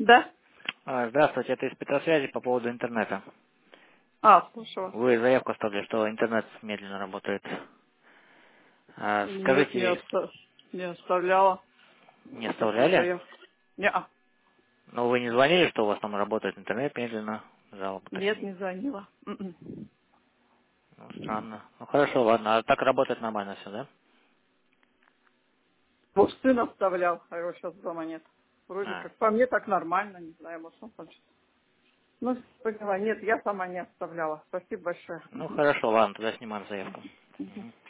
Да? Здравствуйте, это из Петросвязи по поводу интернета. Слушаю вас. Вы заявку оставили, что интернет медленно работает. Нет, Скажите, не оставляла не оставляли? заявку. Не, Но вы не звонили, что у вас там работает интернет медленно? Жалобу нет, точнее. не звонила. Ну, странно. Ну хорошо, ладно. А так работает нормально все, да? Вот сын оставлял, а его сейчас дома нет. Вроде А, как. По мне так нормально, не знаю, может он там что-то. Ну, поняла. Нет, я сама не оставляла. Спасибо большое. ну хорошо, ладно, тогда снимаем заявку. Мгм.